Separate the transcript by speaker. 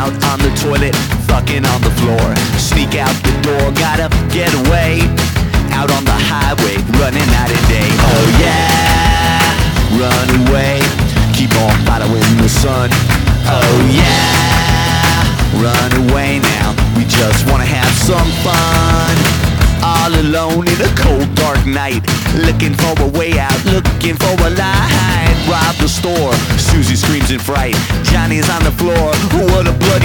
Speaker 1: out on the toilet, fucking on the floor. Sneak out the door, gotta get away. Out on the highway, running night and day. Oh yeah, run away. Keep on following the sun. Oh yeah, run away now. We just wanna have some fun. All alone in a cold dark night, looking for a way out, looking for a light. Rob the store, Susie screams in fright. Johnny's on the floor, what a bloody